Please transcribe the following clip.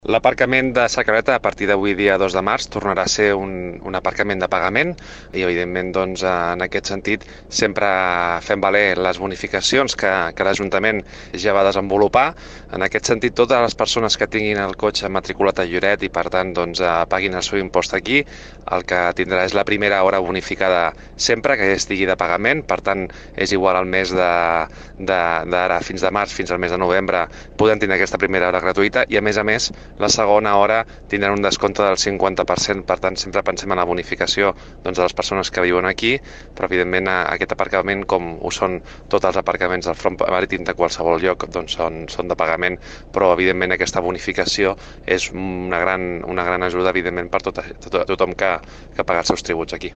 L'aparcament de Sa Caleta a partir d'avui dia 2 de març tornarà a ser un aparcament de pagament i evidentment doncs, en aquest sentit sempre fem valer les bonificacions que l'Ajuntament ja va desenvolupar. En aquest sentit totes les persones que tinguin el cotxe matriculat a Lloret i per tant doncs, paguin el seu impost aquí, el que tindrà és la primera hora bonificada sempre que estigui de pagament, per tant és igual al mes d'ara fins de març fins al mes de novembre podem tindre aquesta primera hora gratuïta i a més la segona hora tindran un descompte del 50%, per tant sempre pensem en la bonificació doncs, de les persones que viuen aquí, però evidentment aquest aparcament, com ho són tots els aparcaments del front marítim de qualsevol lloc, doncs són de pagament, però evidentment aquesta bonificació és una gran ajuda evidentment per tothom que paga els seus tributs aquí.